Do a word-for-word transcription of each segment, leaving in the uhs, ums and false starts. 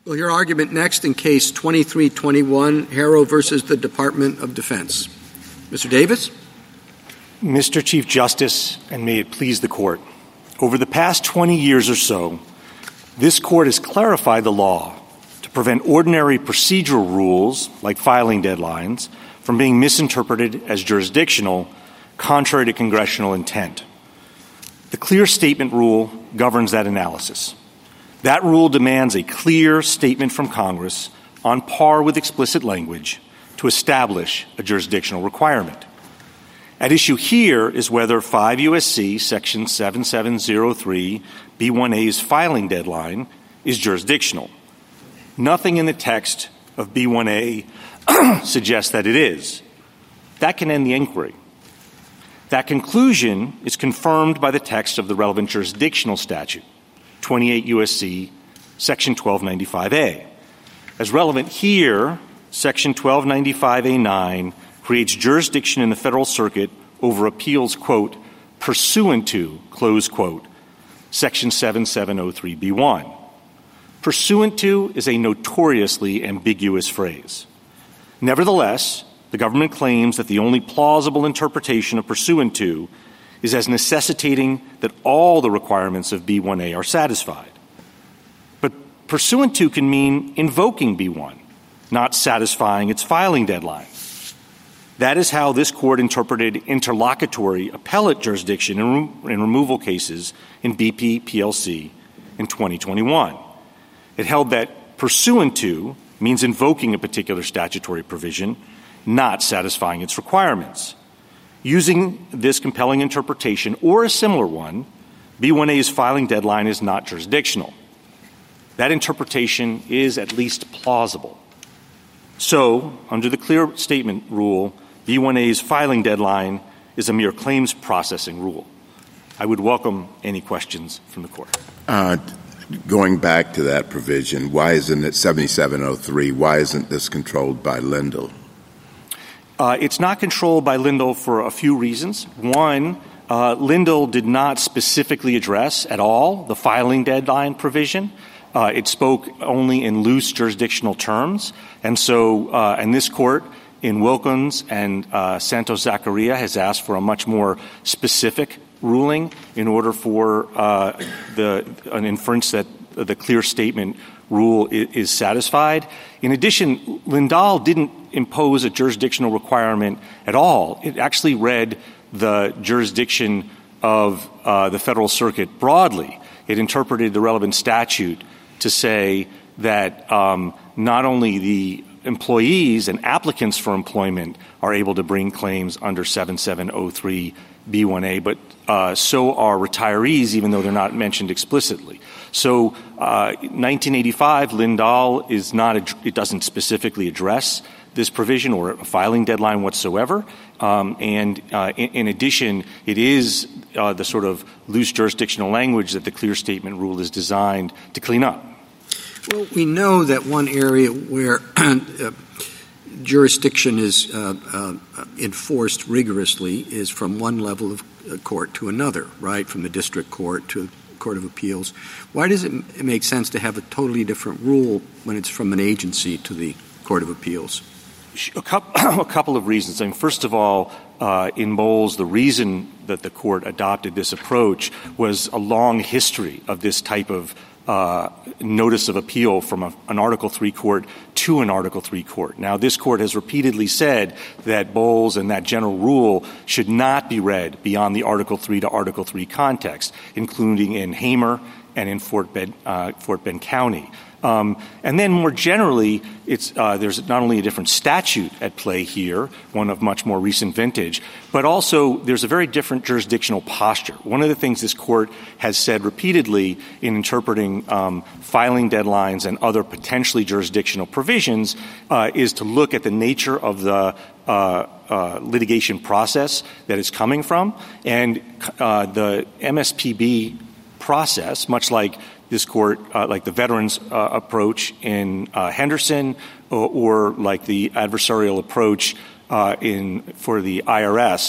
Well, your argument next in Case twenty-three twenty-one, Harrow versus the Department of Defense. Mister Davis? Mister Chief Justice, and may it please the Court, over the past twenty years or so, this Court has clarified the law to prevent ordinary procedural rules, like filing deadlines, from being misinterpreted as jurisdictional, contrary to congressional intent. The clear statement rule governs that analysis. That rule demands a clear statement from Congress on par with explicit language to establish a jurisdictional requirement. At issue here is whether five U S C Section seven seven zero three B one A's filing deadline is jurisdictional. Nothing in the text of B one A suggests that it is. That can end the inquiry. That conclusion is confirmed by the text of the relevant jurisdictional statute, twenty-eight U S C Section twelve ninety-five A. As relevant here, Section twelve ninety-five A nine creates jurisdiction in the Federal Circuit over appeals, quote, pursuant to, close quote, Section seventy-seven oh three B one. Pursuant to is a notoriously ambiguous phrase. Nevertheless, the government claims that the only plausible interpretation of pursuant to is as necessitating that all the requirements of B one A are satisfied. But pursuant to can mean invoking B one, not satisfying its filing deadline. That is how this Court interpreted interlocutory appellate jurisdiction in, re- in removal cases in B P P L C in twenty twenty-one. It held that pursuant to means invoking a particular statutory provision, not satisfying its requirements. Using this compelling interpretation or a similar one, B one A's filing deadline is not jurisdictional. That interpretation is at least plausible. So, under the clear statement rule, B one A's filing deadline is a mere claims processing rule. I would welcome any questions from the Court. Uh, going back to that provision, why isn't it seventy-seven oh three? Why isn't this controlled by Lindell? Uh, it's not controlled by Lindell for a few reasons. One, uh, Lindell did not specifically address at all the filing deadline provision. Uh, it spoke only in loose jurisdictional terms. And so, uh, and this Court in Wilkins and uh, Santos Zachariah has asked for a much more specific ruling in order for uh, the an inference that the clear statement rule is, is satisfied. In addition, Lindell didn't impose a jurisdictional requirement at all. It actually read the jurisdiction of uh, the Federal Circuit broadly. It interpreted the relevant statute to say that um, not only the employees and applicants for employment are able to bring claims under seventy-seven oh three B one A, but uh, so are retirees, even though they're not mentioned explicitly. So uh, nineteen eighty-five, Lindell is not a, it doesn't specifically address this provision or a filing deadline whatsoever. Um, and uh, in, in addition, it is uh, the sort of loose jurisdictional language that the clear statement rule is designed to clean up. Well, we know that one area where uh, jurisdiction is uh, uh, enforced rigorously is from one level of court to another, right, from the district court to Court of Appeals. Why does it make sense to have a totally different rule when it's from an agency to the Court of Appeals? A couple, a couple of reasons. I mean, first of all, uh, in Bowles, the reason that the Court adopted this approach was a long history of this type of uh, notice of appeal from a, an Article three court to an Article three court. Now, this Court has repeatedly said that Bowles and that general rule should not be read beyond the Article three to Article three context, including in Hamer and in Fort Bend, uh, Fort Bend County. Um, and then more generally, it's, uh, there's not only a different statute at play here, one of much more recent vintage, but also there's a very different jurisdictional posture. One of the things this Court has said repeatedly in interpreting um, filing deadlines and other potentially jurisdictional provisions uh, is to look at the nature of the uh, uh, litigation process that it's coming from. And uh, the M S P B process, much like this Court, uh, like the veterans uh, approach in uh, Henderson, or, or like the adversarial approach uh, in for the I R S,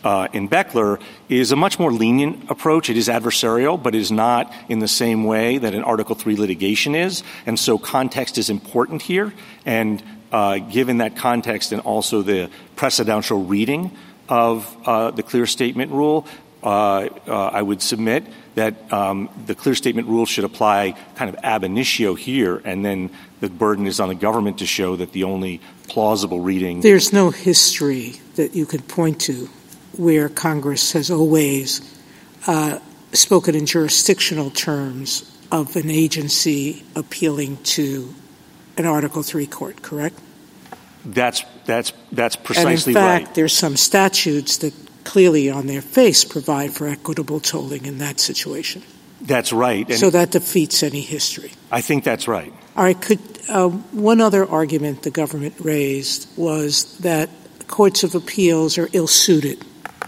uh, in Beckler is a much more lenient approach. It is adversarial, but it is not in the same way that an Article three litigation is. And so context is important here. And uh, given that context and also the precedential reading of uh, the clear statement rule, uh, uh, I would submit that um, the clear statement rule should apply kind of ab initio here, and then the burden is on the government to show that the only plausible reading— There's no history that you could point to where Congress has always uh, spoken in jurisdictional terms of an agency appealing to an Article three court, correct? That's that's that's precisely right. And in fact, right. there's some statutes that clearly on their face provide for equitable tolling in that situation. That's right. And so that defeats any history. I think that's right. All right. Could uh, one other argument the government raised was that courts of appeals are ill-suited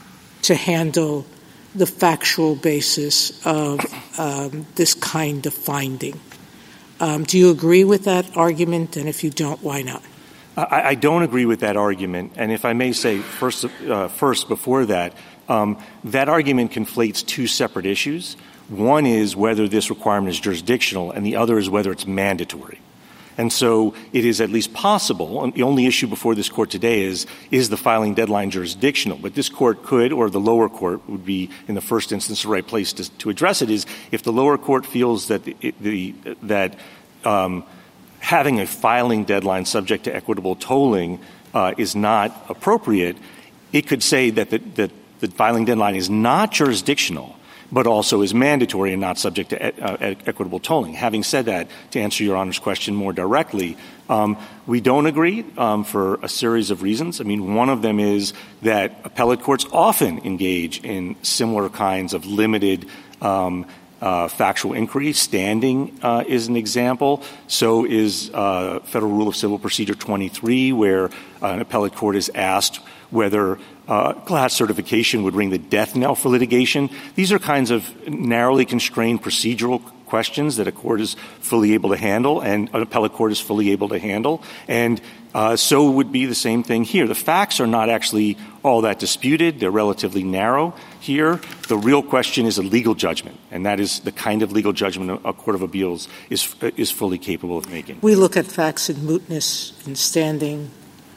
to handle the factual basis of um, this kind of finding. Um, do you agree with that argument? And if you don't, why not? I, I don't agree with that argument. And if I may say first, uh, first before that, um, that argument conflates two separate issues. One is whether this requirement is jurisdictional, and the other is whether it's mandatory. And so it is at least possible, and the only issue before this Court today is, is the filing deadline jurisdictional? But this Court could, or the lower court would be in the first instance the right place to, to address it, is if the lower court feels that the, the that um, having a filing deadline subject to equitable tolling uh, is not appropriate, it could say that the, that the filing deadline is not jurisdictional, but also is mandatory and not subject to e- uh, equitable tolling. Having said that, to answer Your Honor's question more directly, um, we don't agree um, for a series of reasons. I mean, one of them is that appellate courts often engage in similar kinds of limited um, uh, factual inquiry. Standing uh, is an example. So is uh, Federal Rule of Civil Procedure twenty-three, where uh, an appellate court is asked whether Uh, class certification would ring the death knell for litigation. These are kinds of narrowly constrained procedural questions that a court is fully able to handle and an appellate court is fully able to handle. And uh, so would be the same thing here. The facts are not actually all that disputed. They're relatively narrow here. The real question is a legal judgment, and that is the kind of legal judgment a court of appeals is, is fully capable of making. We look at facts in mootness and standing,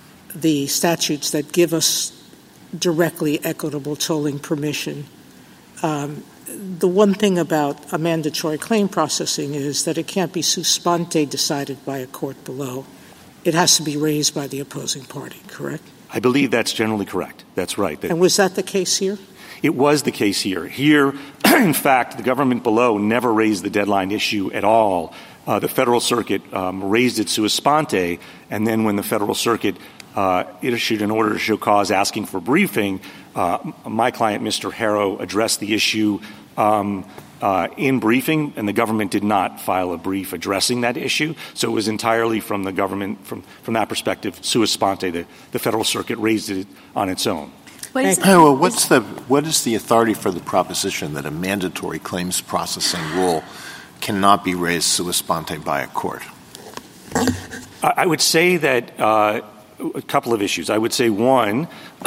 the statutes that give us directly equitable tolling permission. Um, the one thing about a mandatory claim processing is that it can't be sua sponte decided by a court below. It has to be raised by the opposing party, correct? I believe that's generally correct. That's right. That, and was that the case here? It was the case here. Here, in fact, the government below never raised the deadline issue at all. Uh, the Federal Circuit um, raised it sua sponte, and then when the Federal Circuit Uh, it issued an order to show cause asking for briefing. Uh, my client, Mister Harrow, addressed the issue um, uh, in briefing, and the government did not file a brief addressing that issue. So it was entirely from the government, from, from that perspective, sua sponte. The, the Federal Circuit raised it on its own. What is, well, what's the, what is the authority for the proposition that a mandatory claims processing rule cannot be raised sua sponte by a court? I, I would say that uh, a couple of issues. I would say, one,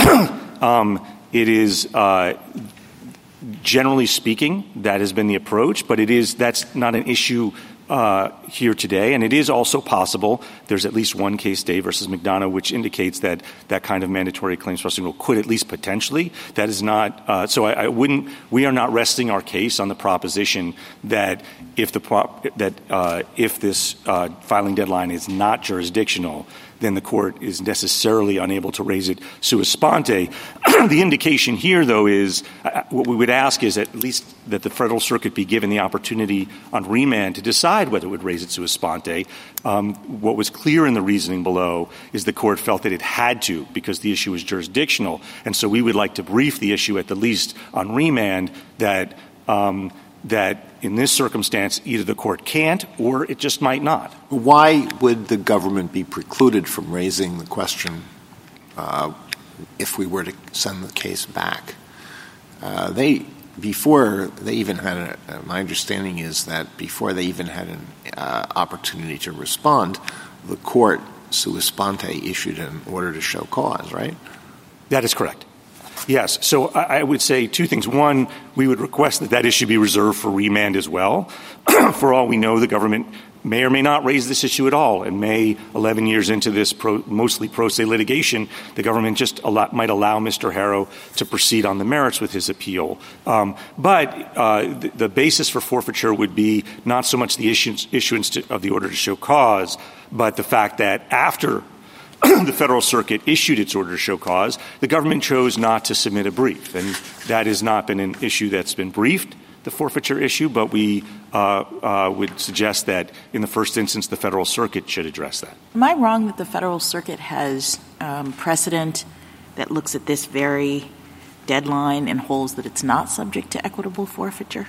um, it is uh, generally speaking, that has been the approach, but it is that's not an issue uh, here today. And it is also possible, there's at least one case, Day versus McDonough, which indicates that that kind of mandatory claims processing rule could at least potentially. That is not uh, – so I, I wouldn't – we are not resting our case on the proposition that if the prop, that uh, if this uh, filing deadline is not jurisdictional, then the court is necessarily unable to raise it sua sponte. The indication here, though, is uh, what we would ask is at least that the Federal Circuit be given the opportunity on remand to decide whether it would raise it sua sponte. Um, what was clear in the reasoning below is the court felt that it had to because the issue was jurisdictional. And so we would like to brief the issue at the least on remand that um, that in this circumstance either the court can't or it just might not. Why would the government be precluded from raising the question uh, if we were to send the case back? Uh, they before they even had a, uh, my understanding is that before they even had an uh, opportunity to respond, the court sua sponte issued an order to show cause, right? That is correct. Yes. So I, I would say two things. One, we would request that that issue be reserved for remand as well. For all we know, the government may or may not raise this issue at all. And may, eleven years into this pro, mostly pro se litigation, the government just allow, might allow Mister Harrow to proceed on the merits with his appeal. Um, but uh, the, the basis for forfeiture would be not so much the issuance, issuance to, of the order to show cause, but the fact that after the Federal Circuit issued its order to show cause, the government chose not to submit a brief. And that has not been an issue that's been briefed, the forfeiture issue, but we uh, uh, would suggest that in the first instance the Federal Circuit should address that. Am I wrong that the Federal Circuit has um, precedent that looks at this very deadline and holds that it's not subject to equitable forfeiture?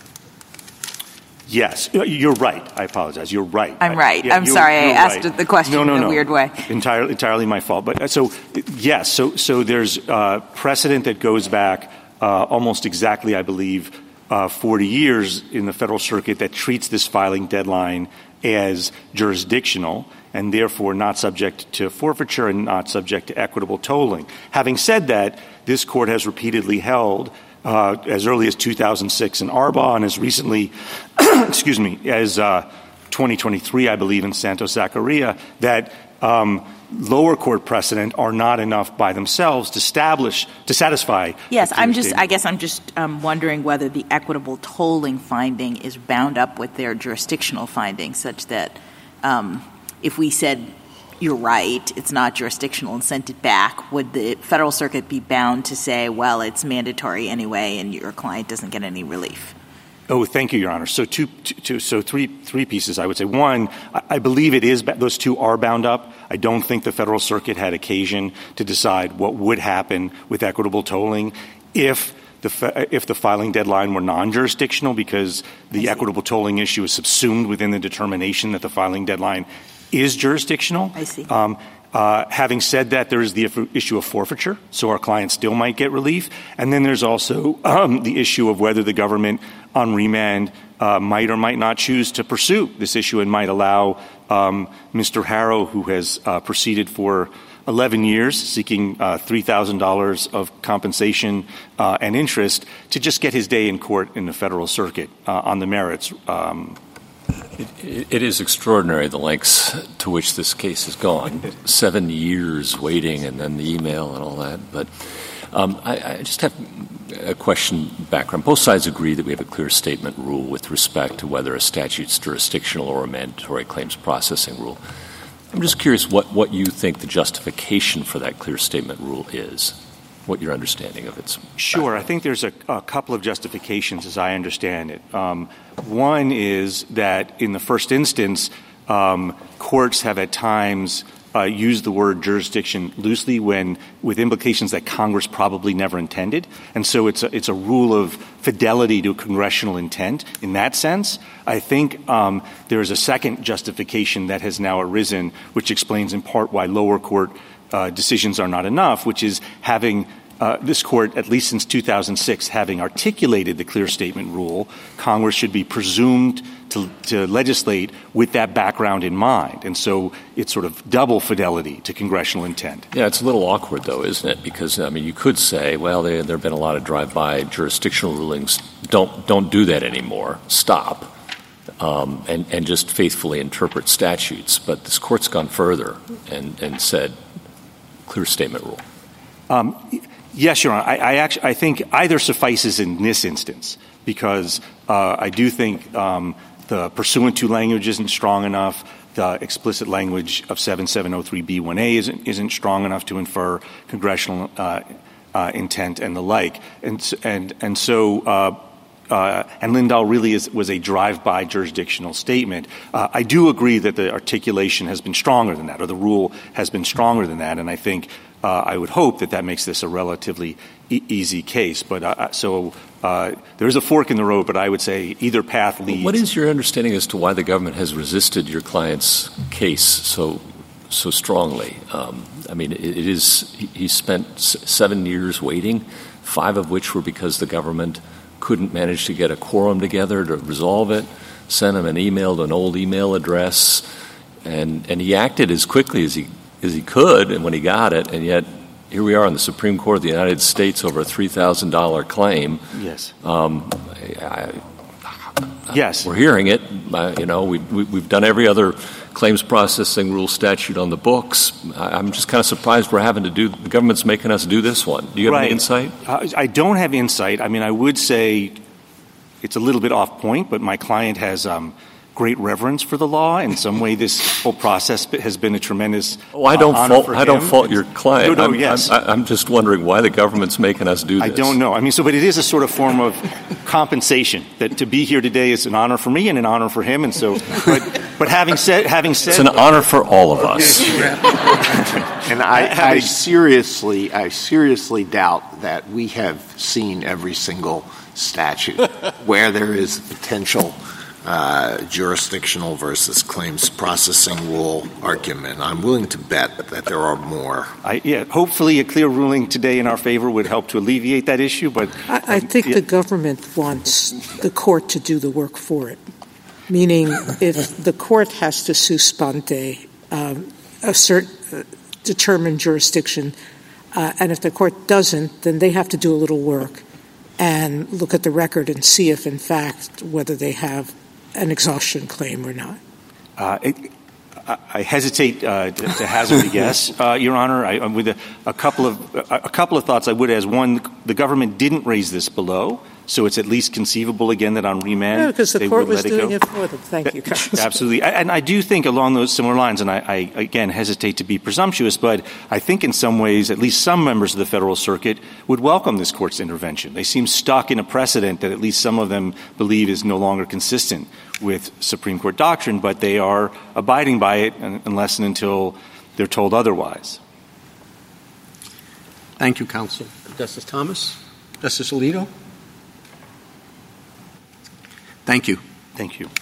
Yes. You're right. I apologize. You're right. I'm right. I, yeah, I'm sorry. I asked right. the question no, no, in a no. weird way. Entirely, entirely my fault. But uh, so, yes, so, so there's uh, precedent that goes back uh, almost exactly, I believe, Uh, forty years in the Federal Circuit that treats this filing deadline as jurisdictional and therefore not subject to forfeiture and not subject to equitable tolling. Having said that, this Court has repeatedly held uh, as early as two thousand six in Arbaugh and as recently, excuse me, as uh, twenty twenty-three, I believe, in Santos Zachariah, that um, lower court precedent are not enough by themselves to establish, to satisfy. Yes, I'm just, I guess I'm just um, wondering whether the equitable tolling finding is bound up with their jurisdictional findings such that um, if we said you're right, it's not jurisdictional and sent it back, would the Federal Circuit be bound to say, well, it's mandatory anyway and your client doesn't get any relief? Oh, thank you, Your Honor. So two, two, two so three, three pieces, I would say. One, I, I believe it is, those two are bound up. I don't think the Federal Circuit had occasion to decide what would happen with equitable tolling if the, if the filing deadline were non-jurisdictional, because the equitable tolling issue is subsumed within the determination that the filing deadline is jurisdictional. I see. Um, Uh, having said that, there is the issue of forfeiture, so our clients still might get relief. And then there's also um, the issue of whether the government on remand uh, might or might not choose to pursue this issue and might allow um, Mister Harrow, who has uh, proceeded for eleven years seeking uh, three thousand dollars of compensation uh, and interest, to just get his day in court in the Federal Circuit uh, on the merits. Um It, it is extraordinary the lengths to which this case has gone. Seven years waiting and then the email and all that. But um, I, I just have a question background. Both sides agree that we have a clear statement rule with respect to whether a statute's jurisdictional or a mandatory claims processing rule. I'm just curious what, what you think the justification for that clear statement rule is, what your understanding of its Sure. I think there's a, a couple of justifications as I understand it. Um, one is that in the first instance, um, courts have at times uh, used the word jurisdiction loosely when with implications that Congress probably never intended. And so it's a, it's a rule of fidelity to congressional intent in that sense. I think um, there is a second justification that has now arisen, which explains in part why lower court Uh, decisions are not enough, which is having uh, this Court, at least since two thousand six, having articulated the clear statement rule, Congress should be presumed to, to legislate with that background in mind. And so it's sort of double fidelity to congressional intent. Yeah, it's a little awkward, though, isn't it? Because, I mean, you could say, well, they, there have been a lot of drive-by jurisdictional rulings. Don't, don't do that anymore. Stop. Um, and, and just faithfully interpret statutes. But this Court's gone further and, and said, clear statement rule. Um, yes, Your Honor. I, I actually I think either suffices in this instance because uh, I do think um, the pursuant to language isn't strong enough. The explicit language of seventy-seven oh three B one A isn't, isn't strong enough to infer congressional uh, uh, intent and the like. And and and so. Uh, Uh, and Lindahl really is, was a drive-by jurisdictional statement. Uh, I do agree that the articulation has been stronger than that, or the rule has been stronger than that, and I think uh, I would hope that that makes this a relatively e- easy case. But uh, so uh, there is a fork in the road, but I would say either path leads. What is your understanding as to why the government has resisted your client's case so so strongly? Um, I mean, it, it is he, he spent s- seven years waiting, five of which were because the government couldn't manage to get a quorum together to resolve it, sent him an email to an old email address, and, and he acted as quickly as he as he could and when he got it, and yet here we are in the Supreme Court of the United States over a three thousand dollars claim. Yes. Um, I, I, yes. We're hearing it. Uh, you know, we, we, we've done every other claims processing rule statute on the books. I, I'm just kind of surprised we're having to do, the government's making us do this one. Do you have right. any insight? Uh, I don't have insight. I mean, I would say it's a little bit off point, but my client has um, great reverence for the law. In some way, this whole process has been a tremendous oh, I don't uh, honor fault, for I him. don't fault your client. No, no, I'm, yes. I'm, I'm just wondering why the government's making us do this. I don't know. I mean, so, but it is a sort of form of compensation that to be here today is an honor for me and an honor for him. And so, but, but having said, having said, it's an honor for all of us. And I, I seriously, I seriously doubt that we have seen every single statute where there is potential uh, jurisdictional versus claims processing rule argument. I'm willing to bet that there are more. I, yeah, hopefully a clear ruling today in our favor would help to alleviate that issue. But I, I think yeah. the government wants the court to do the work for it, meaning if the court has to sua sponte, um, assert, uh, determine jurisdiction, uh, and if the court doesn't, then they have to do a little work and look at the record and see if, in fact, whether they have an exhaustion claim or not. Uh, it, I, I hesitate uh, to, to hazard a guess, uh, Your Honor. I, with a, a couple of a, a couple of thoughts, I would ask. One, the government didn't raise this below, so it's at least conceivable again that on remand no, because the they court would was let it doing go. it for them. Thank you, counsel. Absolutely, and I do think along those similar lines. And I, I again hesitate to be presumptuous, but I think in some ways, at least some members of the Federal Circuit would welcome this court's intervention. They seem stuck in a precedent that at least some of them believe is no longer consistent with Supreme Court doctrine, but they are abiding by it unless and until they're told otherwise. Thank you, counsel. Justice Thomas? Justice Alito? Thank you. Thank you.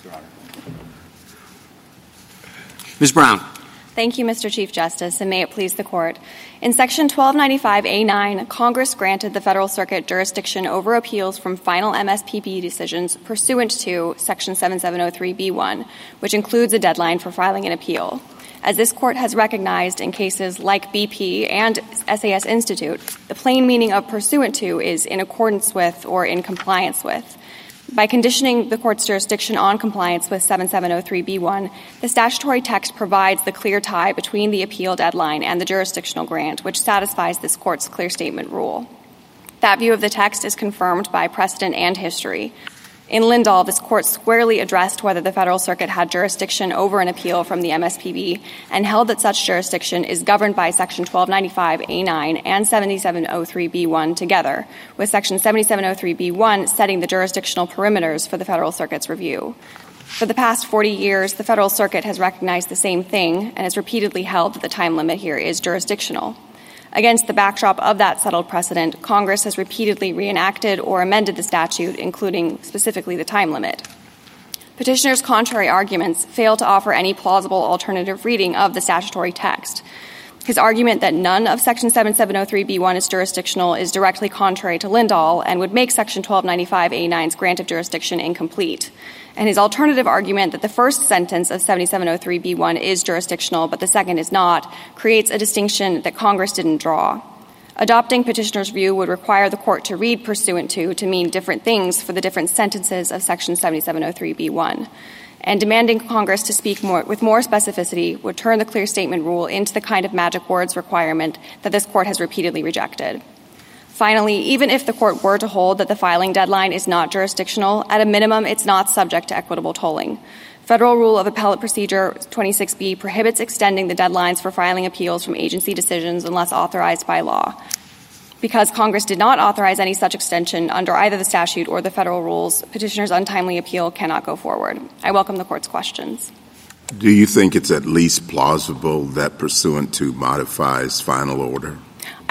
Miz Brown. Thank you, Mister Chief Justice, and may it please the Court. In Section twelve ninety-five A nine, Congress granted the Federal Circuit jurisdiction over appeals from final M S P B decisions pursuant to Section seventy-seven oh three B one, which includes a deadline for filing an appeal. As this Court has recognized in cases like B P and S A S Institute, the plain meaning of pursuant to is in accordance with or in compliance with. By conditioning the Court's jurisdiction on compliance with seventy-seven oh three B one, the statutory text provides the clear tie between the appeal deadline and the jurisdictional grant, which satisfies this Court's clear statement rule. That view of the text is confirmed by precedent and history. In Lindahl, this Court squarely addressed whether the Federal Circuit had jurisdiction over an appeal from the M S P B and held that such jurisdiction is governed by Section twelve ninety-five A nine and seventy-seven oh three B one together, with Section seventy-seven oh three B one setting the jurisdictional perimeters for the Federal Circuit's review. For the past forty years, the Federal Circuit has recognized the same thing and has repeatedly held that the time limit here is jurisdictional. Against the backdrop of that settled precedent, Congress has repeatedly reenacted or amended the statute, including specifically the time limit. Petitioner's contrary arguments fail to offer any plausible alternative reading of the statutory text. His argument that none of Section seventy-seven oh three B one is jurisdictional is directly contrary to Lindahl and would make Section twelve ninety-five A nine's grant of jurisdiction incomplete. And his alternative argument that the first sentence of seventy-seven oh three B one is jurisdictional but the second is not creates a distinction that Congress didn't draw. Adopting petitioner's view would require the Court to read pursuant to to mean different things for the different sentences of Section seventy-seven oh three B one. And demanding Congress to speak more, with more specificity would turn the clear statement rule into the kind of magic words requirement that this Court has repeatedly rejected. Finally, even if the Court were to hold that the filing deadline is not jurisdictional, at a minimum it's not subject to equitable tolling. Federal Rule of Appellate Procedure twenty-six B prohibits extending the deadlines for filing appeals from agency decisions unless authorized by law. Because Congress did not authorize any such extension under either the statute or the federal rules, petitioner's untimely appeal cannot go forward. I welcome the Court's questions. Do you think it's at least plausible that pursuant to modifies final order?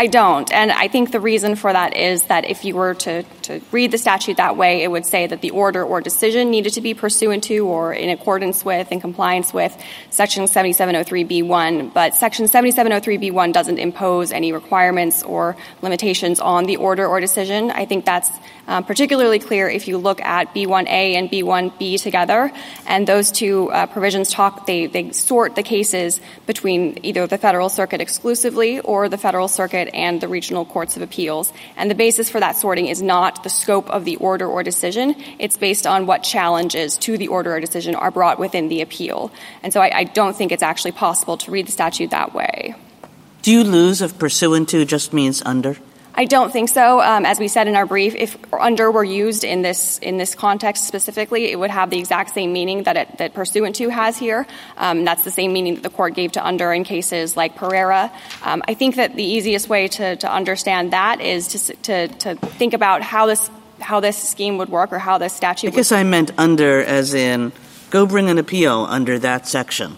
I don't. And I think the reason for that is that if you were to, to read the statute that way, it would say that the order or decision needed to be pursuant to or in accordance with, in compliance with Section seventy-seven oh three B one. But Section seventy-seven oh three B one doesn't impose any requirements or limitations on the order or decision. I think that's um, particularly clear if you look at B one A and B one B together. And those two uh, provisions talk, they, they sort the cases between either the Federal Circuit exclusively or the Federal Circuit and the regional courts of appeals. And the basis for that sorting is not the scope of the order or decision. It's based on what challenges to the order or decision are brought within the appeal. And so I, I don't think it's actually possible to read the statute that way. Do you lose if pursuant to just means under? I don't think so. Um, as we said in our brief, if under were used in this in this context specifically, it would have the exact same meaning that it, that pursuant to has here. Um, that's the same meaning that the court gave to under in cases like Pereira. Um, I think that the easiest way to, to understand that is to, to to think about how this how this scheme would work or how this statute. I guess would I meant under as in go bring an appeal under that section.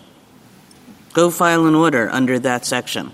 Go file an order under that section.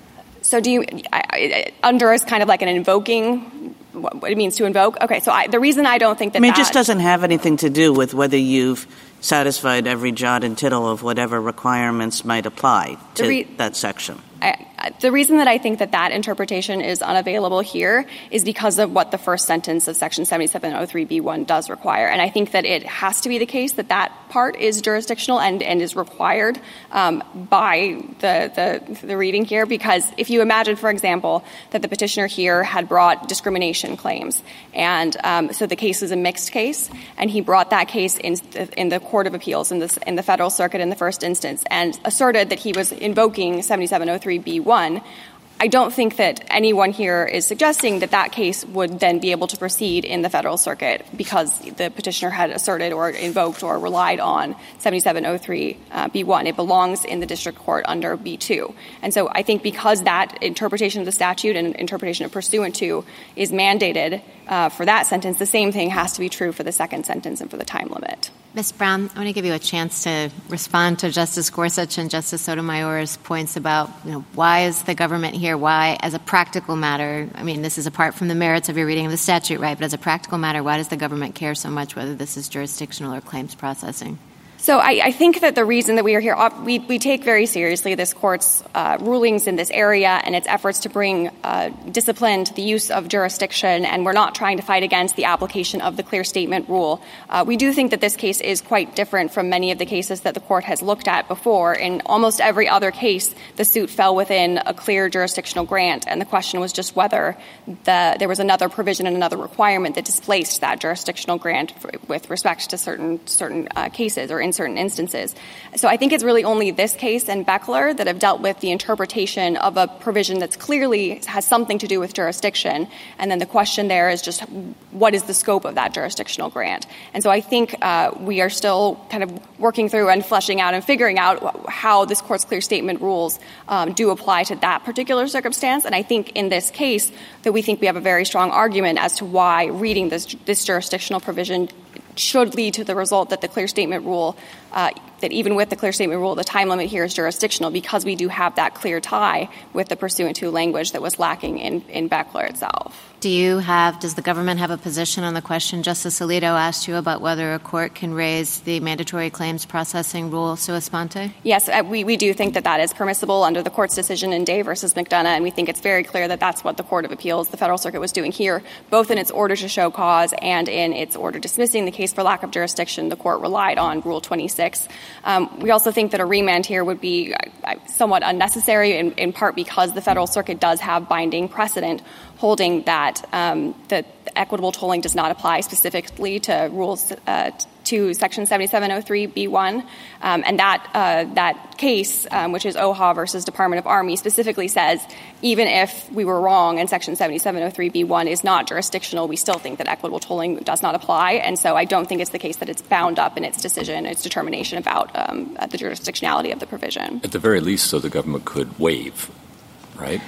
So do you I, I, under is kind of like an invoking what it means to invoke? Okay, so I, the reason I don't think that I mean, that, it just doesn't have anything to do with whether you've satisfied every jot and tittle of whatever requirements might apply to re- that section. I, I, the reason that I think that that interpretation is unavailable here is because of what the first sentence of Section seventy-seven oh three B one does require. And I think that it has to be the case that that part is jurisdictional and, and is required um, by the, the, the reading here, because if you imagine, for example, that the petitioner here had brought discrimination claims, and um, so the case is a mixed case, and he brought that case in the, in the Court of Appeals in, this, in the Federal Circuit in the first instance and asserted that he was invoking seventy-seven oh three B one, I don't think that anyone here is suggesting that that case would then be able to proceed in the Federal Circuit because the petitioner had asserted or invoked or relied on seventy-seven oh three B one. It belongs in the district court under B two. And so I think because that interpretation of the statute and interpretation of pursuant to is mandated uh, for that sentence, the same thing has to be true for the second sentence and for the time limit. Miz Brown, I want to give you a chance to respond to Justice Gorsuch and Justice Sotomayor's points about, you know, why is the government here? Why, as a practical matter, I mean, this is apart from the merits of your reading of the statute, right? But as a practical matter, why does the government care so much whether this is jurisdictional or claims processing? So I, I think that the reason that we are here, we, we take very seriously this court's uh, rulings in this area and its efforts to bring uh, discipline to the use of jurisdiction, and we're not trying to fight against the application of the clear statement rule. Uh, we do think that this case is quite different from many of the cases that the court has looked at before. In almost every other case, the suit fell within a clear jurisdictional grant, and the question was just whether the, there was another provision and another requirement that displaced that jurisdictional grant for, with respect to certain certain uh, cases or in certain instances. So I think it's really only this case and Beckler that have dealt with the interpretation of a provision that's clearly has something to do with jurisdiction. And then the question there is just what is the scope of that jurisdictional grant? And so I think uh, we are still kind of working through and fleshing out and figuring out how this court's clear statement rules um, do apply to that particular circumstance. And I think in this case that we think we have a very strong argument as to why reading this, this jurisdictional provision should lead to the result that the clear statement rule, uh, that even with the clear statement rule, the time limit here is jurisdictional because we do have that clear tie with the pursuant to language that was lacking in, in Beckler itself. Do you have, does the government have a position on the question Justice Alito asked you about whether a court can raise the mandatory claims processing rule sua sponte? Yes, uh, we, we do think that that is permissible under the court's decision in Day versus McDonough, and we think it's very clear that that's what the Court of Appeals, the Federal Circuit, was doing here, both in its order to show cause and in its order dismissing the case for lack of jurisdiction. The court relied on Rule twenty-six. Um, we also think that a remand here would be uh, somewhat unnecessary, in, in part because the Federal Circuit does have binding precedent holding that um, that equitable tolling does not apply specifically to rules uh, to Section seventy-seven oh three B one, um, and that uh, that case, um, which is O H A versus Department of Army, specifically says even if we were wrong and Section seventy-seven oh three B one is not jurisdictional, we still think that equitable tolling does not apply, and so I don't think it's the case that it's bound up in its decision, its determination about um, the jurisdictionality of the provision. At the very least, so the government could waive, right?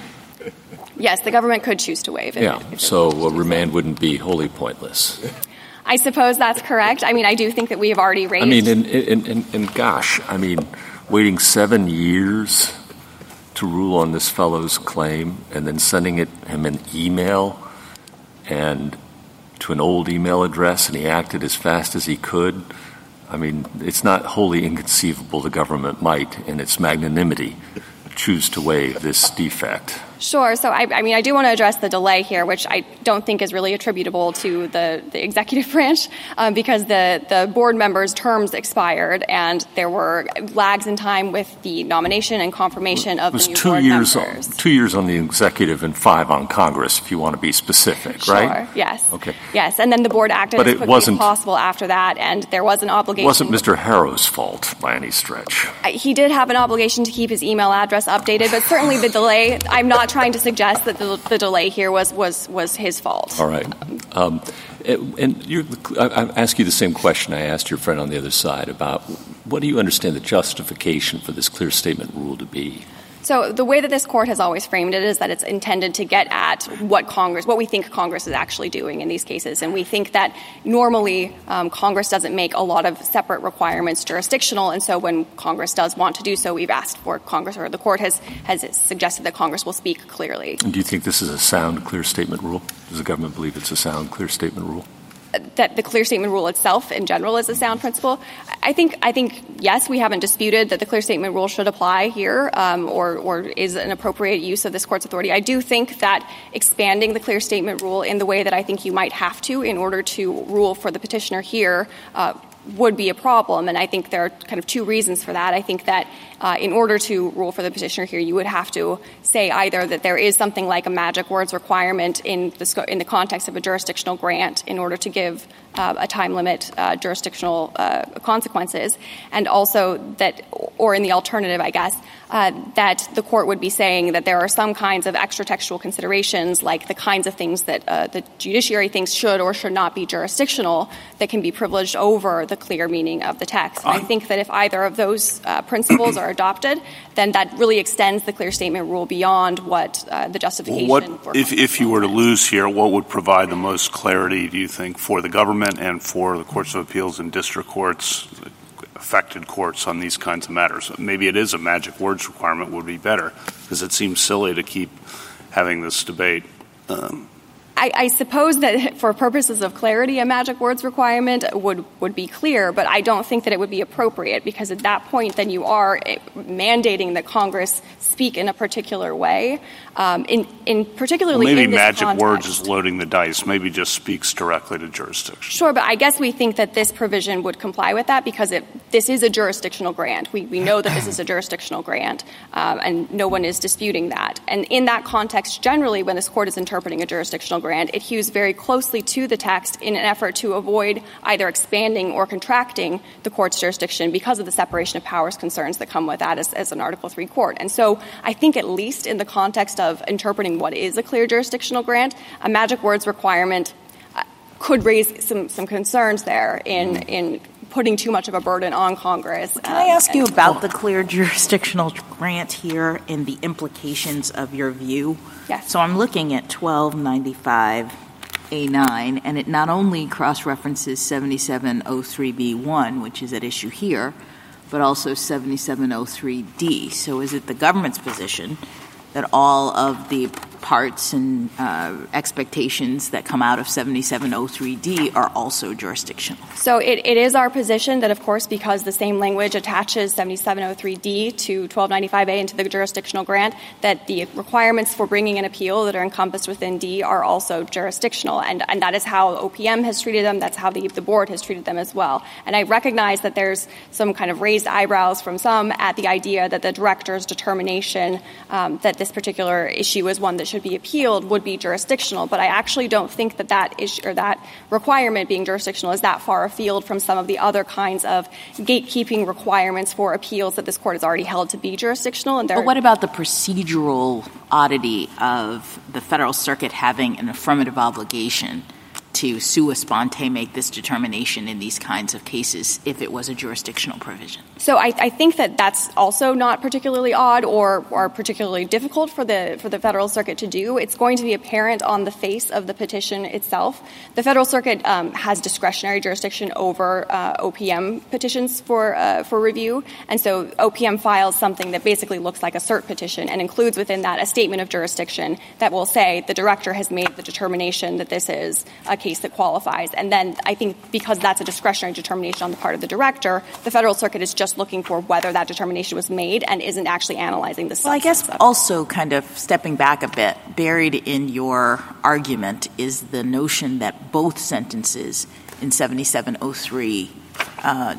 Yes, the government could choose to waive it. Yeah, so a remand wouldn't be wholly pointless. I suppose that's correct. I mean, I do think that we have already raised... I mean, and, and, and, and gosh, I mean, waiting seven years to to rule on this fellow's claim and then sending it, him an email and to an old email address, and he acted as fast as he could? I mean, it's not wholly inconceivable the government might, in its magnanimity, choose to waive this defect. Sure. So, I, I mean, I do want to address the delay here, which I don't think is really attributable to the, the executive branch, um, because the, the board members' terms expired and there were lags in time with the nomination and confirmation of the new two board years members. On, two years on the executive and five on Congress, if you want to be specific, sure, right? Sure, yes. Okay. Yes, and then the board acted but as it quickly wasn't, as possible after that, and there was an obligation. It wasn't Mister Harrow's fault by any stretch. He did have an obligation to keep his email address updated, but certainly the delay, I'm not trying to suggest that the, the delay here was, was, was his fault. All right. Um, and you're, I, I ask you the same question I asked your friend on the other side about what do you understand the justification for this clear statement rule to be? So the way that this court has always framed it is that it's intended to get at what Congress, what we think Congress is actually doing in these cases. And we think that normally um, Congress doesn't make a lot of separate requirements jurisdictional. And so when Congress does want to do so, we've asked for Congress, or the court has, has suggested that Congress will speak clearly. And do you think this is a sound clear statement rule? Does the government believe it's a sound clear statement rule? That the clear statement rule itself in general is a sound principle. I think, I think, yes, we haven't disputed that the clear statement rule should apply here, um, or, or is an appropriate use of this court's authority. I do think that expanding the clear statement rule in the way that I think you might have to in order to rule for the petitioner here uh, would be a problem. And I think there are kind of two reasons for that. I think that uh, in order to rule for the petitioner here, you would have to say either that there is something like a magic words requirement in the, sco- in the context of a jurisdictional grant in order to give uh, a time limit uh, jurisdictional uh, consequences, and also that, or in the alternative, I guess, uh, that the court would be saying that there are some kinds of extra textual considerations, like the kinds of things that uh, the judiciary thinks should or should not be jurisdictional, that can be privileged over the clear meaning of the text. And I think that if either of those uh, principles are adopted, then that really extends the clear statement rule beyond what uh, the justification well, for what, if, if you were to lose here, what would provide the most clarity, do you think, for the government and for the courts of appeals and district courts, affected courts on these kinds of matters? Maybe it is a magic words requirement would be better, because it seems silly to keep having this debate. Um, I, I suppose that for purposes of clarity, a magic words requirement would, would be clear, but I don't think that it would be appropriate, because at that point then you are mandating that Congress speak in a particular way. Um, in, in particularly well, maybe in this magic context. words is loading the dice. Maybe just speaks directly to jurisdiction. Sure, but I guess we think that this provision would comply with that, because it, this is a jurisdictional grant. We, we know that this is a jurisdictional grant, um, and no one is disputing that. And in that context, generally, when this court is interpreting a jurisdictional grant, it hews very closely to the text in an effort to avoid either expanding or contracting the court's jurisdiction because of the separation of powers concerns that come with that as, as an Article three court. And so I think at least in the context of interpreting what is a clear jurisdictional grant, a magic words requirement uh, could raise some, some concerns there in, in putting too much of a burden on Congress. Can I ask you about the clear jurisdictional grant here and the implications of your view? Yes. So I'm looking at twelve ninety-five A nine, and it not only cross-references seventy-seven oh three B one, which is at issue here, but also seventy-seven oh three D. So is it the government's position that all of the parts and uh, expectations that come out of seventy-seven oh three D are also jurisdictional? So it, it is our position that, of course, because the same language attaches seventy-seven oh three D to twelve ninety-five A into the jurisdictional grant, that the requirements for bringing an appeal that are encompassed within D are also jurisdictional. And, and that is how O P M has treated them. That's how the, the board has treated them as well. And I recognize that there's some kind of raised eyebrows from some at the idea that the director's determination um, that this particular issue is one that should be appealed would be jurisdictional. But I actually don't think that that issue or that requirement being jurisdictional is that far afield from some of the other kinds of gatekeeping requirements for appeals that this court has already held to be jurisdictional. And but what about the procedural oddity of the Federal Circuit having an affirmative obligation to sua sponte make this determination in these kinds of cases if it was a jurisdictional provision? So I, I think that that's also not particularly odd or, or particularly difficult for the for the Federal Circuit to do. It's going to be apparent on the face of the petition itself. The Federal Circuit um, has discretionary jurisdiction over uh, O P M petitions for uh, for review, and so O P M files something that basically looks like a cert petition and includes within that a statement of jurisdiction that will say the director has made the determination that this is a case that qualifies. And then I think because that's a discretionary determination on the part of the director, the Federal Circuit is just looking for whether that determination was made and isn't actually analyzing the substance. Well, I guess also kind of stepping back a bit, buried in your argument is the notion that both sentences in seventy-seven oh three uh,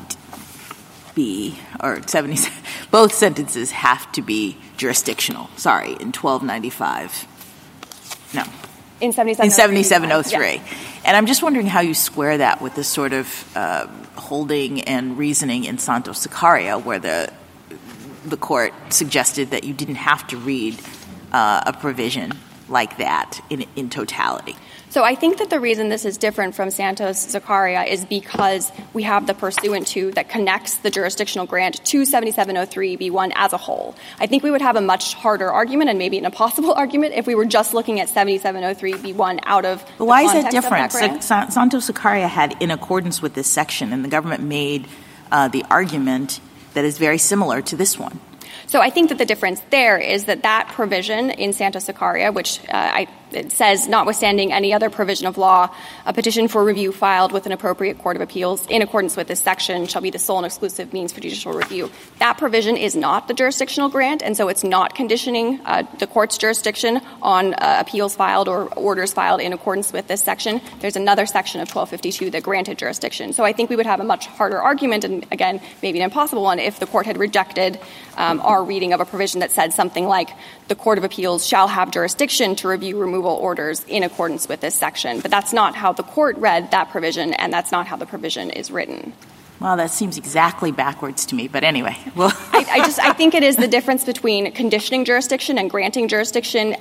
B or seventy both sentences have to be jurisdictional. Sorry, in twelve ninety-five. No. In seventy-seven oh three. In seventy-seven oh three. Yeah. And I'm just wondering how you square that with this sort of uh, holding and reasoning in Santos Sicaria, where the the court suggested that you didn't have to read uh, a provision like that in, in totality. So I think that the reason this is different from Santos Sicaria is because we have the pursuant to that connects the jurisdictional grant to seventy-seven oh three B one as a whole. I think we would have a much harder argument and maybe an impossible argument if we were just looking at seventy-seven oh three B one out of But why the is that context different? of that grant. Sa- Santos Sicaria had in accordance with this section, and the government made uh, the argument that is very similar to this one. So I think that the difference there is that that provision in Santos Sicaria, which uh, I, it says, notwithstanding any other provision of law, a petition for review filed with an appropriate court of appeals in accordance with this section shall be the sole and exclusive means for judicial review. That provision is not the jurisdictional grant, and so it's not conditioning uh, the court's jurisdiction on uh, appeals filed or orders filed in accordance with this section. There's another section of twelve fifty-two that granted jurisdiction. So I think we would have a much harder argument, and again, maybe an impossible one, if the court had rejected um, our reading of a provision that said something like the Court of Appeals shall have jurisdiction to review removal orders in accordance with this section. But that's not how the court read that provision, and that's not how the provision is written. Well, that seems exactly backwards to me, but anyway. Well, I, I just I think it is the difference between conditioning jurisdiction and granting jurisdiction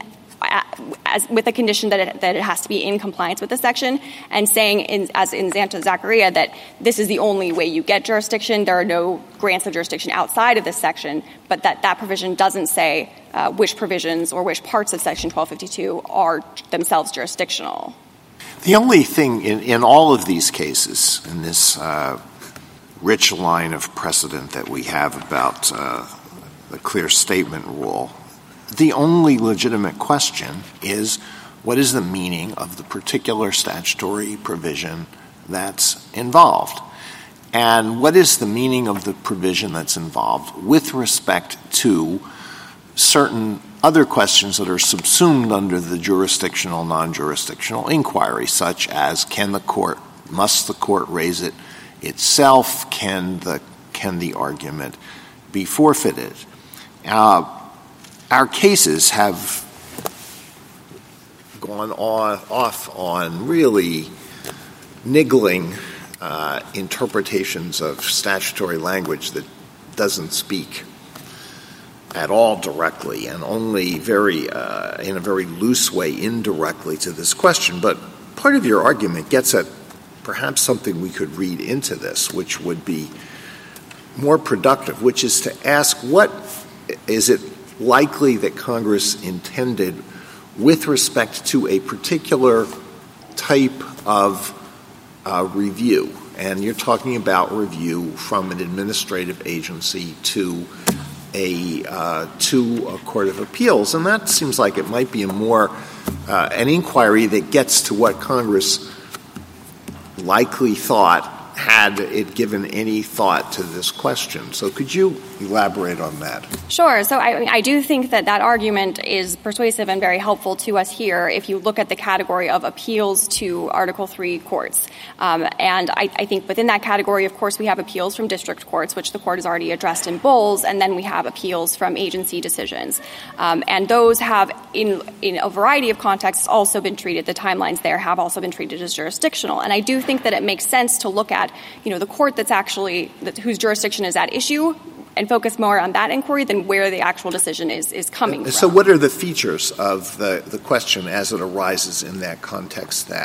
as, with a condition that it, that it has to be in compliance with the section, and saying, in, as in Santos Sicaria, that this is the only way you get jurisdiction. There are no grants of jurisdiction outside of this section, but that that provision doesn't say uh, which provisions or which parts of Section twelve fifty-two are themselves jurisdictional. The only thing in, in all of these cases, in this uh, rich line of precedent that we have about uh, the clear statement rule, the only legitimate question is, what is the meaning of the particular statutory provision that's involved? And what is the meaning of the provision that's involved with respect to certain other questions that are subsumed under the jurisdictional, non-jurisdictional inquiry, such as can the court, must the court raise it itself? Can the, can the argument be forfeited? Uh, Our cases have gone on, off on really niggling uh, interpretations of statutory language that doesn't speak at all directly and only very, uh, in a very loose way, indirectly to this question. But part of your argument gets at perhaps something we could read into this, which would be more productive, which is to ask, what is it likely that Congress intended with respect to a particular type of uh, review? And you're talking about review from an administrative agency to a uh, to a court of appeals, and that seems like it might be a more uh, an inquiry that gets to what Congress likely thought had it given any thought to this question. So could you elaborate on that? Sure. So I, I do think that that argument is persuasive and very helpful to us here if you look at the category of appeals to Article three courts. Um, and I, I think within that category, of course, we have appeals from district courts, which the court has already addressed in Bowles, and then we have appeals from agency decisions. Um, and those have, in, in a variety of contexts, also been treated, the timelines there have also been treated as jurisdictional. And I do think that it makes sense to look at you know, the court that's actually, that, whose jurisdiction is at issue, and focus more on that inquiry than where the actual decision is, is coming so from. What are the features of the, the question as it arises in that context that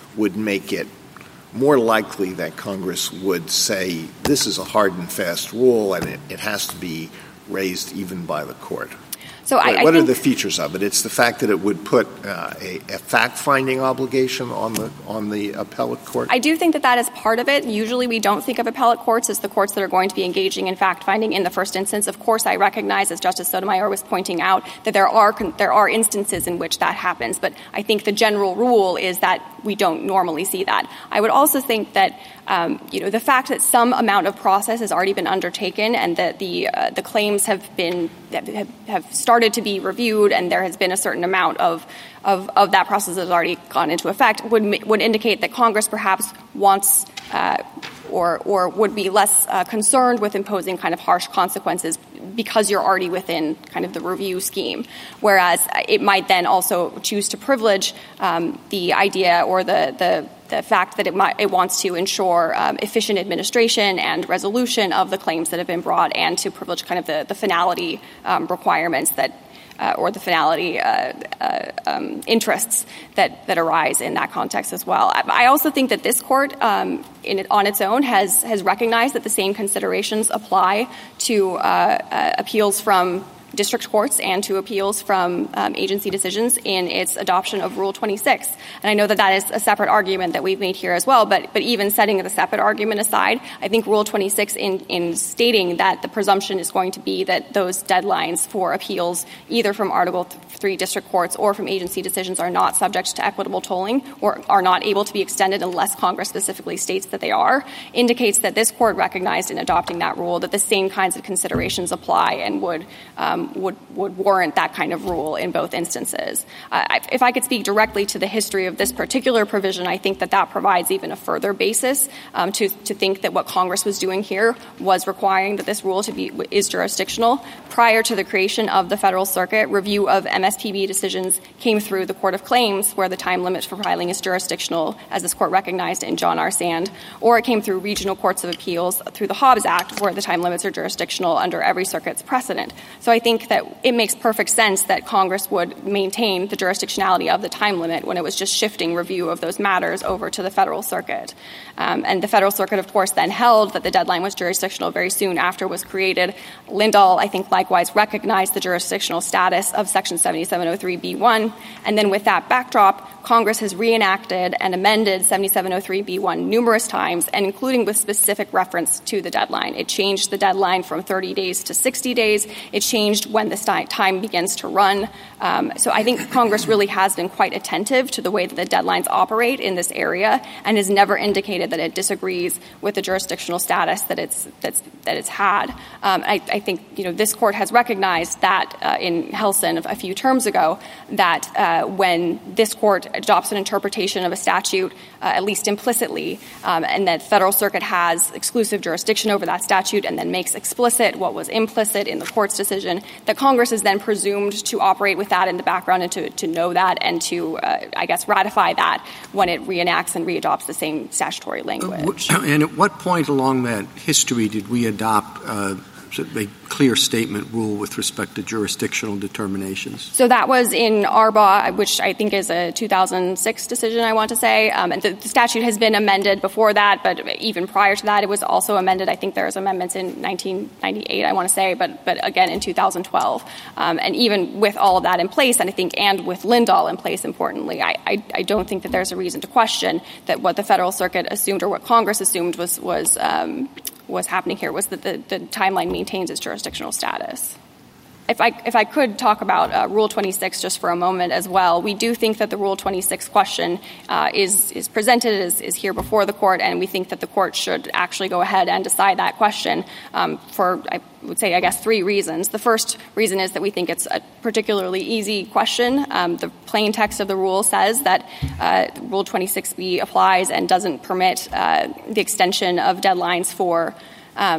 would make it more likely that Congress would say this is a hard and fast rule and it, it has to be raised even by the court? So what, I, I what think are the features of it? It's the fact that it would put uh, a, a fact-finding obligation on the on the appellate court? I do think that that is part of it. Usually we don't think of appellate courts as the courts that are going to be engaging in fact-finding in the first instance. Of course, I recognize, as Justice Sotomayor was pointing out, that there are there are instances in which that happens. But I think the general rule is that we don't normally see that. I would also think that Um, you know, the fact that some amount of process has already been undertaken and that the uh, the claims have been have, have started to be reviewed and there has been a certain amount of of, of that process that has already gone into effect would would indicate that Congress perhaps wants uh, or or would be less uh, concerned with imposing kind of harsh consequences because you're already within kind of the review scheme, whereas it might then also choose to privilege um, the idea or the the the fact that it, might, it wants to ensure um, efficient administration and resolution of the claims that have been brought and to privilege kind of the, the finality um, requirements that uh, or the finality uh, uh, um, interests that, that arise in that context as well. I, I also think that this court um, in it, on its own has, has recognized that the same considerations apply to uh, uh, appeals from district courts and to appeals from um, agency decisions in its adoption of Rule twenty-six. And I know that that is a separate argument that we've made here as well, but but even setting the separate argument aside, I think Rule twenty-six in, in stating that the presumption is going to be that those deadlines for appeals, either from Article three district courts or from agency decisions, are not subject to equitable tolling or are not able to be extended unless Congress specifically states that they are, indicates that this court recognized in adopting that rule that the same kinds of considerations apply and would um, would would warrant that kind of rule in both instances. Uh, if I could speak directly to the history of this particular provision, I think that that provides even a further basis um, to, to think that what Congress was doing here was requiring that this rule to be is jurisdictional. Prior to the creation of the Federal Circuit, review of M S P B decisions came through the Court of Claims, where the time limit for filing is jurisdictional, as this court recognized in John R. Sand, or it came through regional courts of appeals through the Hobbs Act, where the time limits are jurisdictional under every circuit's precedent. So I think that it makes perfect sense that Congress would maintain the jurisdictionality of the time limit when it was just shifting review of those matters over to the Federal Circuit. Um, and the Federal Circuit, of course, then held that the deadline was jurisdictional very soon after it was created. Lindahl, I think, likewise recognized the jurisdictional status of Section seventy-seven oh three B one. And then with that backdrop, Congress has reenacted and amended seventy-seven oh three B one numerous times, and including with specific reference to the deadline. It changed the deadline from thirty days to sixty days. It changed when the st- time begins to run. Um, so I think Congress really has been quite attentive to the way that the deadlines operate in this area and has never indicated that it disagrees with the jurisdictional status that it's that's, that it's had. Um, I, I think you know this court has recognized that uh, in Helson a few terms ago that uh, when this court adopts an interpretation of a statute, uh, at least implicitly, um, and that Federal Circuit has exclusive jurisdiction over that statute and then makes explicit what was implicit in the court's decision, that Congress is then presumed to operate with that in the background and to, to know that and to, uh, I guess, ratify that when it reenacts and readopts the same statutory language. And at what point along that history did we adopt uh, a clear statement rule with respect to jurisdictional determinations? So that was in Arbaugh, which I think is a two thousand six decision, I want to say. Um, and the, the statute has been amended before that, but even prior to that, it was also amended. I think there's amendments in nineteen ninety-eight, I want to say, but but again in two thousand twelve. Um, and even with all of that in place, and I think, and with Lindahl in place, importantly, I, I, I don't think that there's a reason to question that what the Federal Circuit assumed or what Congress assumed was was um, was happening here was that the, the timeline maintains its jurisdictional status. If I, if I could talk about uh, Rule twenty-six just for a moment as well, we do think that the Rule twenty-six question uh, is, is presented, is, is here before the court, and we think that the court should actually go ahead and decide that question um, for, I would say, I guess, three reasons. The first reason is that we think it's a particularly easy question. Um, the plain text of the rule says that uh, Rule twenty-six B applies and doesn't permit uh, the extension of deadlines for um,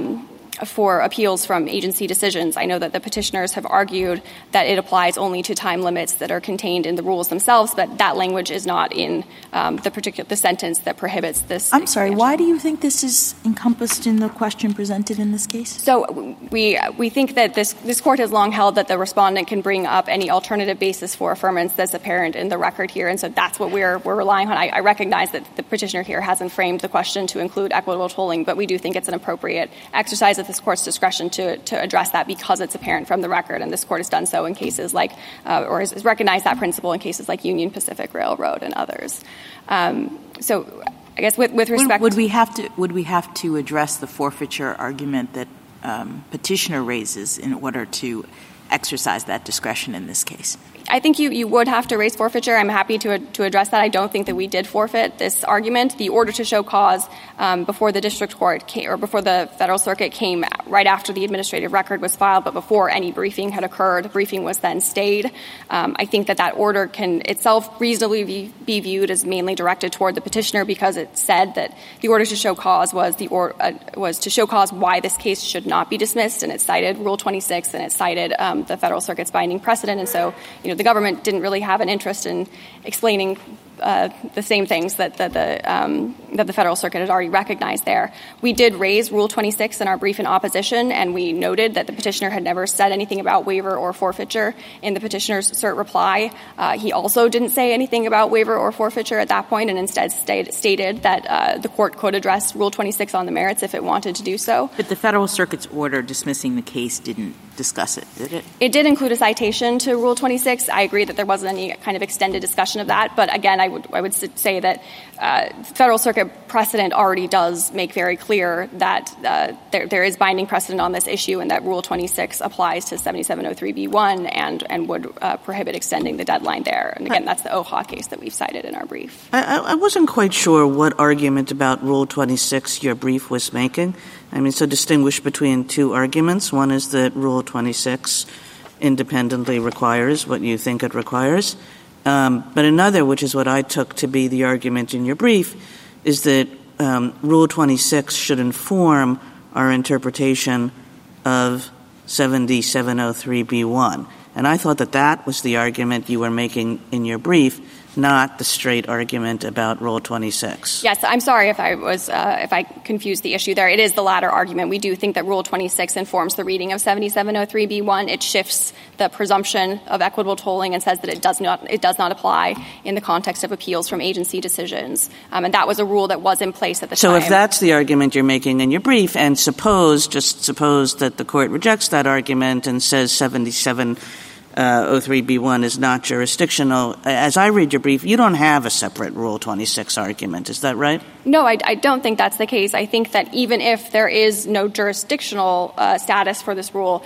for appeals from agency decisions. I know that the petitioners have argued that it applies only to time limits that are contained in the rules themselves, but that language is not in um, the particular the sentence that prohibits this. I'm sorry, why do you think this is encompassed in the question presented in this case? So we we think that this, this Court has long held that the respondent can bring up any alternative basis for affirmance that's apparent in the record here, and so that's what we're, we're relying on. I, I recognize that the petitioner here hasn't framed the question to include equitable tolling, but we do think it's an appropriate exercise of this Court's discretion to, to address that because it's apparent from the record, and this Court has done so in cases like, uh, or has, has recognized that principle in cases like Union Pacific Railroad and others. Um, so I guess with, with respect... Would, would we have to would we have to address the forfeiture argument that um, petitioner raises in order to exercise that discretion in this case? I think you, you would have to raise forfeiture. I'm happy to to address that. I don't think that we did forfeit this argument. The order to show cause um, before the district court came, or before the Federal Circuit came right after the administrative record was filed, but before any briefing had occurred. The briefing was then stayed. Um, I think that that order can itself reasonably be, be viewed as mainly directed toward the petitioner because it said that the order to show cause was the or, uh, was to show cause why this case should not be dismissed, and it cited Rule twenty-six and it cited um, the Federal Circuit's binding precedent, and so you know the government didn't really have an interest in explaining uh, the same things that, that the um, that the Federal Circuit had already recognized there. We did raise Rule twenty-six in our brief in opposition, and we noted that the petitioner had never said anything about waiver or forfeiture in the petitioner's cert reply. Uh, he also didn't say anything about waiver or forfeiture at that point, and instead stayed, stated that uh, the court could address Rule twenty-six on the merits if it wanted to do so. But the Federal Circuit's order dismissing the case didn't discuss it, did it? It did include a citation to Rule twenty-six. I agree that there wasn't any kind of extended discussion of that, but again, I would I would say that uh, Federal Circuit precedent already does make very clear that uh, there, there is binding precedent on this issue and that Rule twenty-six applies to seventy-seven oh three B one and, and would uh, prohibit extending the deadline there. And again, that's the O H A case that we've cited in our brief. I, I wasn't quite sure what argument about Rule twenty-six your brief was making. I mean, so distinguish between two arguments. One is that Rule twenty-six independently requires what you think it requires. Um, but another, which is what I took to be the argument in your brief, is that um, Rule twenty-six should inform our interpretation of seventy-seven oh three B one. And I thought that that was the argument you were making in your brief, not the straight argument about Rule twenty-six. Yes, I'm sorry if I was uh, if I confused the issue there. It is the latter argument. We do think that Rule twenty-six informs the reading of seventy-seven oh three B one. It shifts the presumption of equitable tolling and says that it does not it does not apply in the context of appeals from agency decisions. Um, and that was a rule that was in place at the so time. So if that's the argument you're making in your brief, and suppose, just suppose that the court rejects that argument and says seventy-seven oh three B one is not jurisdictional, as I read your brief, you don't have a separate Rule twenty-six argument. Is that right? No, I, I don't think that's the case. I think that even if there is no jurisdictional uh, status for this rule,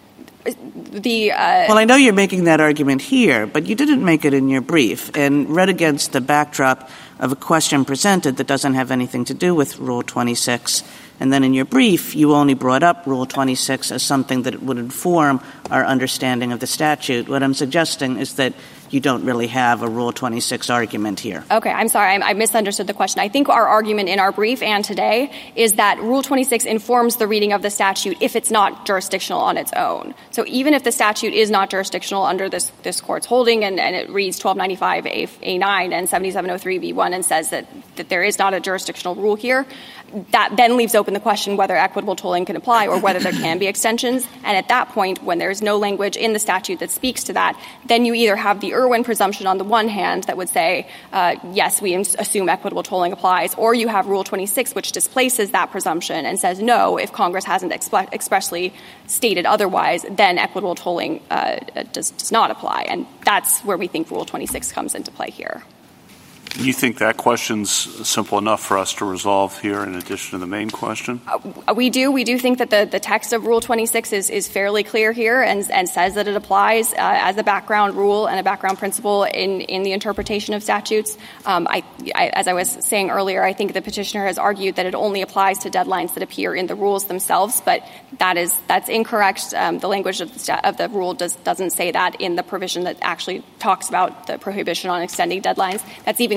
the uh, Well, I know you're making that argument here, but you didn't make it in your brief, and read against the backdrop of a question presented that doesn't have anything to do with Rule twenty-six. And then in your brief, you only brought up Rule twenty-six as something that would inform our understanding of the statute. What I'm suggesting is that you don't really have a Rule twenty-six argument here. Okay, I'm sorry. I, I misunderstood the question. I think our argument in our brief and today is that Rule twenty-six informs the reading of the statute if it's not jurisdictional on its own. So even if the statute is not jurisdictional under this, this Court's holding and, and it reads twelve ninety-five A nine and seventy-seven oh three B one and says that, that there is not a jurisdictional rule here, that then leaves open the question whether equitable tolling can apply or whether there can be extensions. And at that point, when there's no language in the statute that speaks to that, then you either have the Irwin presumption on the one hand that would say, uh, yes, we assume equitable tolling applies, or you have Rule twenty-six, which displaces that presumption and says, no, if Congress hasn't exp- expressly stated otherwise, then equitable tolling uh, does, does not apply. And that's where we think Rule twenty-six comes into play here. You think that question's simple enough for us to resolve here in addition to the main question? Uh, we do. We do think that the, the text of Rule twenty-six is, is fairly clear here and, and says that it applies uh, as a background rule and a background principle in, in the interpretation of statutes. Um, I, I, as I was saying earlier, I think the petitioner has argued that it only applies to deadlines that appear in the rules themselves, but that is that's incorrect. Um, the language of the, sta- of the rule does, doesn't say that in the provision that actually talks about the prohibition on extending deadlines. That's even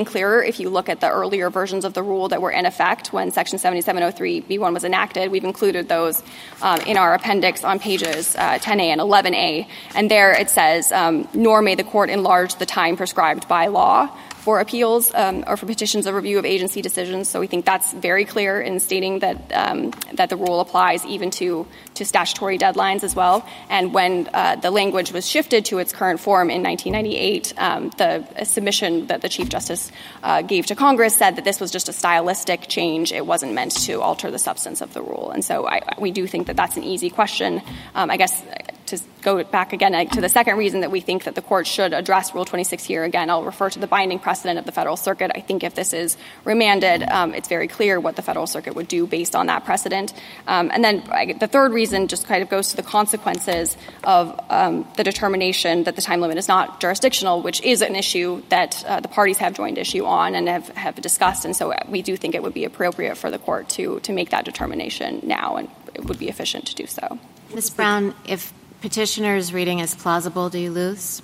clearer if you look at the earlier versions of the rule that were in effect when Section seventy-seven oh three B one was enacted. We've included those um, in our appendix on pages uh, ten A and eleven A. And there it says, um, nor may the court enlarge the time prescribed by law for appeals um, or for petitions of review of agency decisions. So we think that's very clear in stating that um, that the rule applies even to, to statutory deadlines as well. And when uh, the language was shifted to its current form in nineteen ninety-eight, um, the submission that the Chief Justice uh, gave to Congress said that this was just a stylistic change. It wasn't meant to alter the substance of the rule. And so I, we do think that that's an easy question. Um, I guess to go back again to the second reason that we think that the court should address Rule twenty-six here, again, I'll refer to the binding precedent of the Federal Circuit. I think if this is remanded, um, it's very clear what the Federal Circuit would do based on that precedent. Um, and then I, the third reason just kind of goes to the consequences of um, the determination that the time limit is not jurisdictional, which is an issue that uh, the parties have joined issue on and have, have discussed. And so we do think it would be appropriate for the court to, to make that determination now, and it would be efficient to do so. Miz Brown, if petitioner's reading is plausible, do you lose?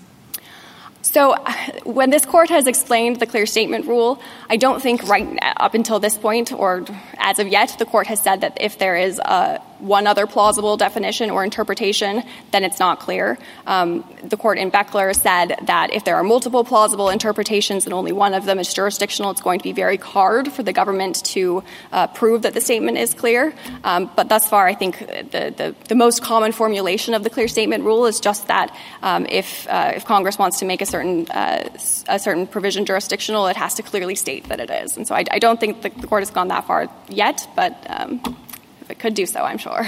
So when this court has explained the clear statement rule, I don't think right up until this point or as of yet, the court has said that if there is a one other plausible definition or interpretation, then it's not clear. Um, the court in Beckler said that if there are multiple plausible interpretations and only one of them is jurisdictional, it's going to be very hard for the government to uh, prove that the statement is clear. Um, but thus far, I think the, the, the most common formulation of the clear statement rule is just that um, if uh, if Congress wants to make a certain uh, a certain provision jurisdictional, it has to clearly state that it is. And so I, I don't think the, the court has gone that far yet, but um, if it could do so, I'm sure.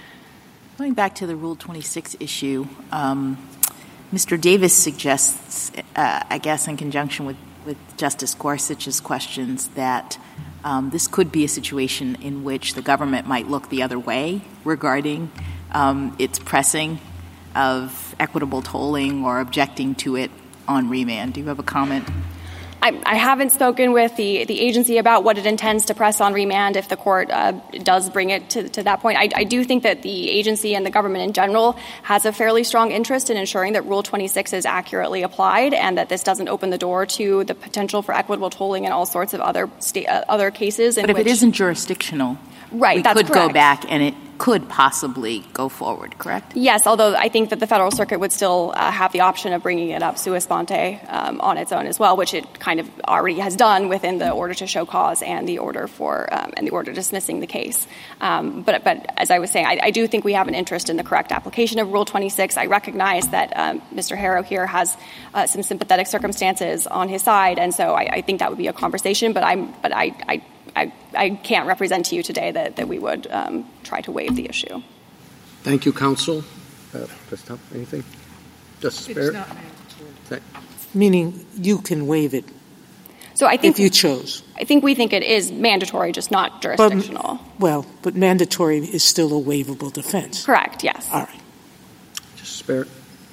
Going back to the Rule twenty-six issue, um, Mister Davis suggests, uh, I guess in conjunction with, with Justice Gorsuch's questions, that um, this could be a situation in which the government might look the other way regarding um, its pressing of equitable tolling or objecting to it on remand. Do you have a comment? I, I haven't spoken with the, the agency about what it intends to press on remand if the court uh, does bring it to, to that point. I, I do think that the agency and the government in general has a fairly strong interest in ensuring that Rule twenty-six is accurately applied and that this doesn't open the door to the potential for equitable tolling in all sorts of other state, uh, other cases. In but if which, it isn't jurisdictional, right, we that's could correct. go back and it could possibly go forward, correct? Yes, although I think that the Federal Circuit would still uh, have the option of bringing it up sua sponte um, on its own as well, which it kind of already has done within the order to show cause and the order for um, and the order dismissing the case. Um, but but as I was saying, I, I do think we have an interest in the correct application of Rule twenty-six. I recognize that um, Mister Harrow here has uh, some sympathetic circumstances on his side, and so I, I think that would be a conversation. But I'm but I. I I, I can't represent to you today that, that we would um, try to waive the issue. Thank you, counsel. Uh, anything? Justice Barrett? It's not mandatory. Meaning you can waive it so I think, if you chose. I think we think it is mandatory, just not jurisdictional. But, well, but mandatory is still a waivable defense. Correct, yes. All right. Justice Barrett?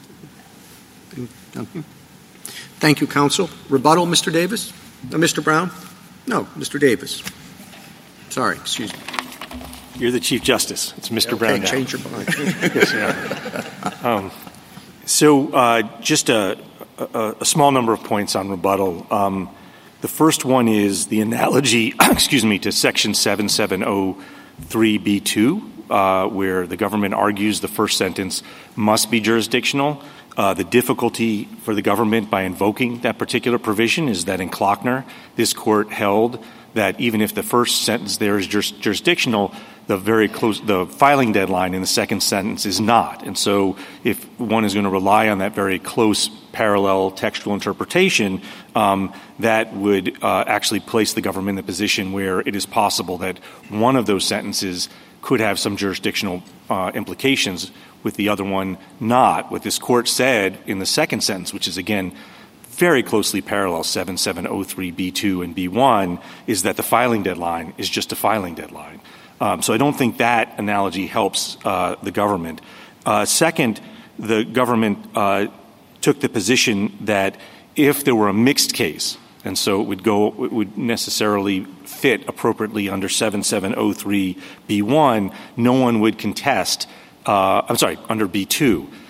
Thank you, counsel. Rebuttal, Mister Davis? Uh, Mister Brown? No, Mister Davis. Sorry, excuse me. You're the Chief Justice. It's Mister Okay, Brown now. change your mind. Yes, yeah. um, so uh, just a, a, a small number of points on rebuttal. Um, the first one is the analogy, excuse me, to Section seventy-seven oh three B two, uh, where the government argues the first sentence must be jurisdictional. Uh, the difficulty for the government by invoking that particular provision is that in Klockner, this court held that even if the first sentence there is juris- jurisdictional, the very close, the filing deadline in the second sentence is not. And so if one is going to rely on that very close parallel textual interpretation, um, that would uh, actually place the government in a position where it is possible that one of those sentences could have some jurisdictional uh, implications, with the other one not. What this court said in the second sentence, which is, again, very closely parallel seventy-seven oh three B two and B one, is that the filing deadline is just a filing deadline. Um, so I don't think that analogy helps uh, the government. Uh, second, the government uh, took the position that if there were a mixed case, and so it would go, it would necessarily fit appropriately under seventy-seven oh three B one, no one would contest Uh, I'm sorry, under B two,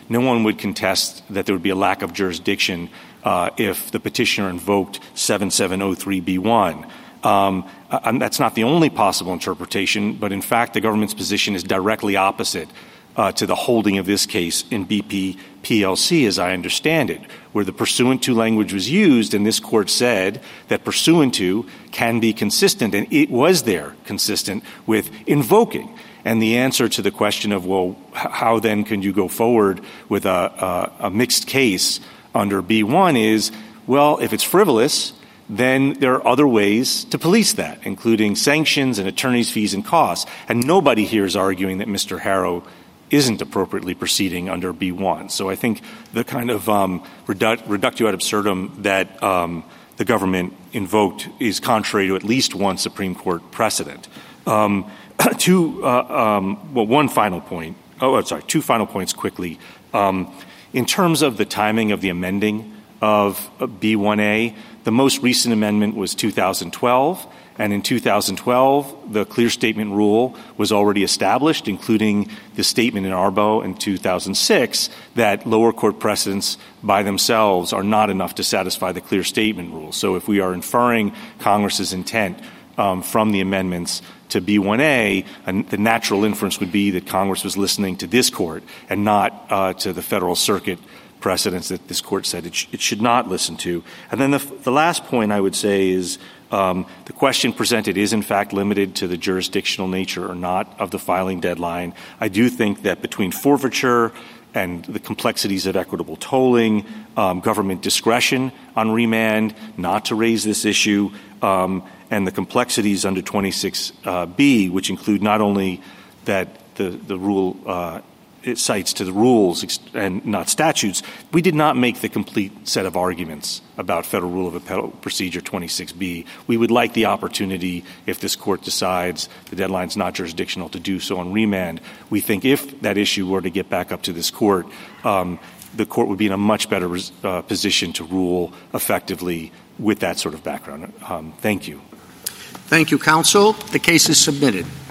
no one would contest that there would be a lack of jurisdiction uh, if the petitioner invoked seventy-seven oh three B one. Um, and that's not the only possible interpretation, but in fact the government's position is directly opposite uh, to the holding of this case in B P P L C, as I understand it, where the pursuant to language was used, and this court said that pursuant to can be consistent, and it was there consistent with invoking. And the answer to the question of, well, how then can you go forward with a, a, a mixed case under B one is, well, if it's frivolous, then there are other ways to police that, including sanctions and attorney's fees and costs. And nobody here is arguing that Mister Harrow isn't appropriately proceeding under B one. So I think the kind of um, redu- reductio ad absurdum that um, the government invoked is contrary to at least one Supreme Court precedent. Um, two, uh, um, well, one final point. Oh, sorry, two final points quickly. Um, in terms of the timing of the amending of B one A, the most recent amendment was two thousand twelve, and in two thousand twelve, the clear statement rule was already established, including the statement in Arbo in two thousand six that lower court precedents by themselves are not enough to satisfy the clear statement rule. So if we are inferring Congress's intent um, from the amendments to B one A, and the natural inference would be that Congress was listening to this court and not uh, to the Federal Circuit precedents that this court said it, sh- it should not listen to. And then the, f- the last point I would say is um, the question presented is in fact limited to the jurisdictional nature or not of the filing deadline. I do think that between forfeiture and the complexities of equitable tolling, um, government discretion on remand not to raise this issue, um, and the complexities under twenty-six B, which include not only that the, the rule uh, it cites to the rules and not statutes, we did not make the complete set of arguments about Federal Rule of Appellate Procedure twenty-six B. We would like the opportunity, if this court decides the deadline is not jurisdictional, to do so on remand. We think if that issue were to get back up to this court, um, the court would be in a much better uh, position to rule effectively with that sort of background. Um, thank you. Thank you, counsel. The case is submitted.